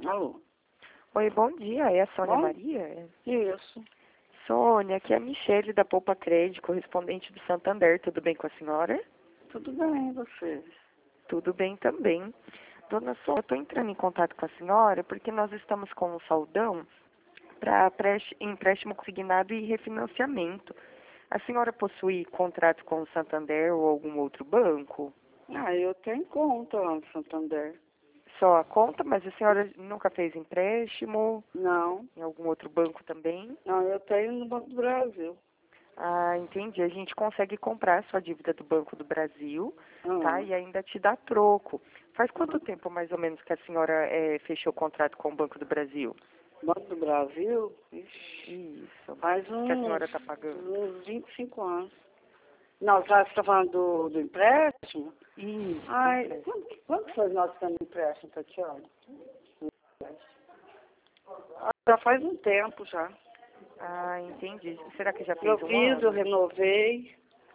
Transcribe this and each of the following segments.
Alô? Oi, bom dia. É a Sônia Bom? Maria? Isso. Sônia, aqui é a Michele da Poupa Crédito, correspondente do Santander. Tudo bem com a senhora? Tudo bem, você? Tudo bem também. Dona Sônia, eu estou entrando em contato com a senhora porque nós estamos com um saldão para empréstimo consignado e refinanciamento. A senhora possui contrato com o Santander ou algum outro banco? Ah, eu tenho conta lá no Santander. Só a conta, mas a senhora nunca fez empréstimo Não, em algum outro banco também? não, eu tenho no Banco do Brasil. Ah, entendi. A gente consegue comprar a sua dívida do Banco do Brasil, tá? Ah, E ainda te dá troco. Faz quanto tempo, mais ou menos, que a senhora fechou o contrato com o Banco do Brasil? Banco do Brasil? Ixi, Isso. faz Que a senhora está pagando? uns 25 anos. Não, você está falando do empréstimo? Isso. Ai, Isso. quanto foi nós temos empréstimo, Tatiana? Já faz um tempo já. Ah, entendi. Será que já Eu fez um fiz, eu ano? renovei.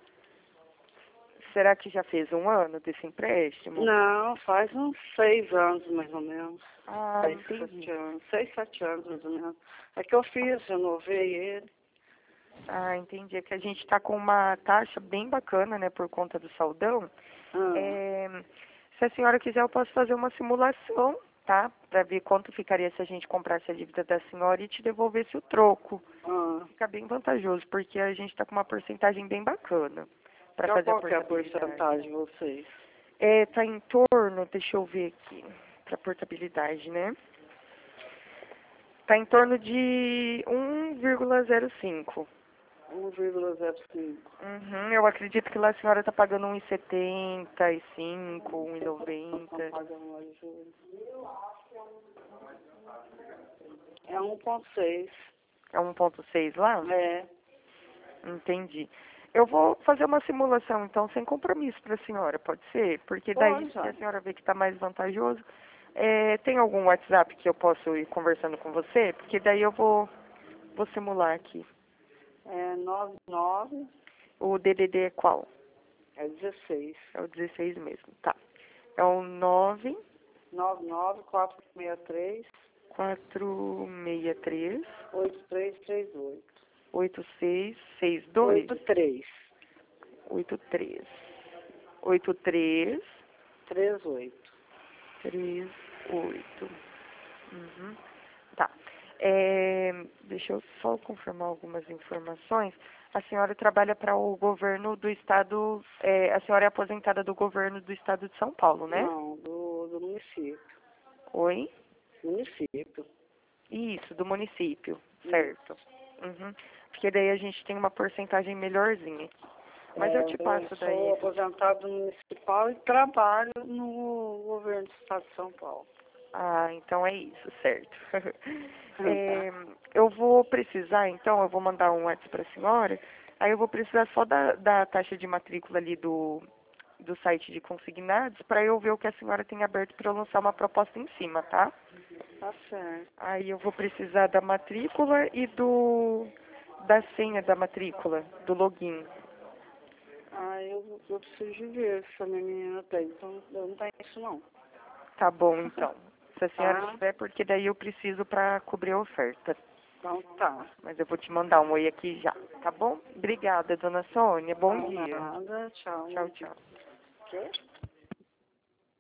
Será que já fez um ano desse empréstimo? Não, faz uns 6 anos, mais ou menos. Ah, 6, entendi. 7 anos. 6, 7 anos, mais ou menos. É que eu fiz, renovei ele. Ah, entendi. É que a gente está com uma taxa bem bacana, né, por conta do saldão. Ah, É, se a senhora quiser, eu posso fazer uma simulação, tá? Para ver quanto ficaria se a gente comprasse a dívida da senhora e te devolvesse o troco. ah. Fica bem vantajoso, porque a gente está com uma porcentagem bem bacana para Então, fazer a qual que é a portabilidade. porcentagem de vocês? Tá em torno, deixa eu ver aqui, para portabilidade, né? Tá em torno de 1,05. 1,05. Eu acredito que lá a senhora está pagando 1,75, Estão 1,90. pagando mais juros. É 1,6. É 1,6 lá? É. Entendi. Eu vou fazer uma simulação, então, sem compromisso para a senhora, pode ser? Porque daí, se a Poxa. senhora vê que está mais vantajoso, tem algum WhatsApp que eu posso ir conversando com você? Porque daí eu vou simular aqui. É 99, O DDD é qual? é 16. É o 16 mesmo, tá. É o 9 99 463 463 8338. 8662 83 83 83 38. 38. Uhum. Tá. Deixa eu só confirmar algumas informações. A senhora trabalha para o governo do estado, a senhora é aposentada do governo do estado de São Paulo, né? Não, do município. Oi? Município. Isso, do município, certo. Uhum. Porque daí a gente tem uma porcentagem melhorzinha. Mas eu te Eu passo daí. sou aposentado municipal e trabalho no governo do estado de São Paulo. Ah, então é isso, certo. Tá. Eu vou precisar, então, eu vou mandar um WhatsApp para a senhora, aí eu vou precisar só da taxa de matrícula ali do site de consignados para eu ver o que a senhora tem aberto para eu lançar uma proposta em cima, tá? Tá certo. Aí eu vou precisar da matrícula e da senha da matrícula, do login. Eu preciso de ver se a minha menina tem. Então, eu não tenho isso, não. Tá bom, então. Se a senhora Tá? tiver, porque daí eu preciso para cobrir a oferta. Então, tá. Mas eu vou te mandar um oi aqui já, tá bom? Obrigada, dona Sônia. Bom dia. Nada. Tchau. Tchau, tchau. Quê?